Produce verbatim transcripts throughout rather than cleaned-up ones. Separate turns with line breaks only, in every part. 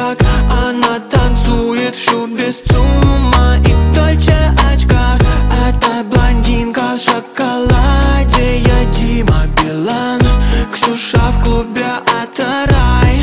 Собчак. Она танцует в шубе с ЦУМа и Дольче очках. Это блондинка в шоколаде, я Дима Билан. Ксюша в клубе, это рай.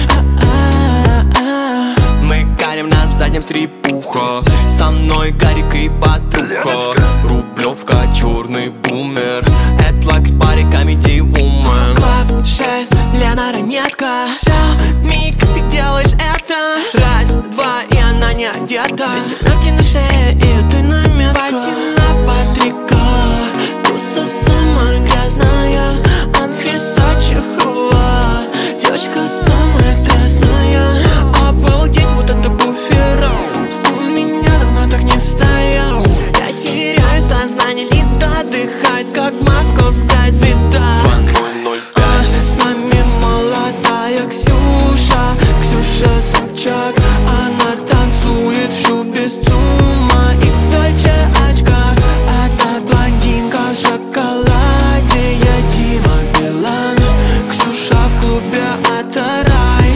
Мы карим на заднем стрипуха, со мной Гарик и Патруха. Рублевка, черный бумер, это лайк пари Comedy Woman. Клаб шесть, Лена Ранетка. Xiaomi, как ты делаешь это? Раз, два, и она не одета. Семерки на шее, и ты на метку. Патина Патрика, туса самая грязная. Анфиса Чехова, девочка самая страстная. Обалдеть, вот это буфер. У меня давно так не стоял. Я теряю сознание, лид отдыхает, как московская звезда. А, с нами молодая Ксюша, Ксюша Собчак. Она танцует в шубе с ЦУМа и Дольче очках. Это блондинка в шоколаде, я Дима Билан. Ксюша в клубе, это рай.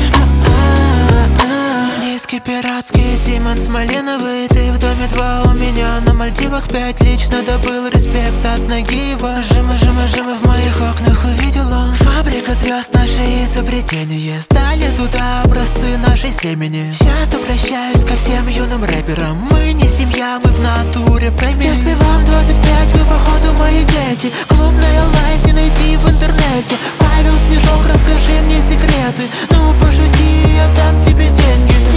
Диски пиратские, Симонс малиновый. Ты в доме два, у меня на Мальдивах пять. Лично добыл респект от Нагиева. Жимы, жимы, жимы в моих окнах увидела. Фабрика звезд, наши изобретения. Стали туда образцы нашей семени. Сейчас обращаюсь ко всем юным рэперам. Мы не семья, мы в натуре фэмили. Если вам двадцать пять, вы походу мои дети. Клубная лайф не найти в интернете. Павел Снежок, расскажи мне секреты. Ну пошути, я дам тебе деньги.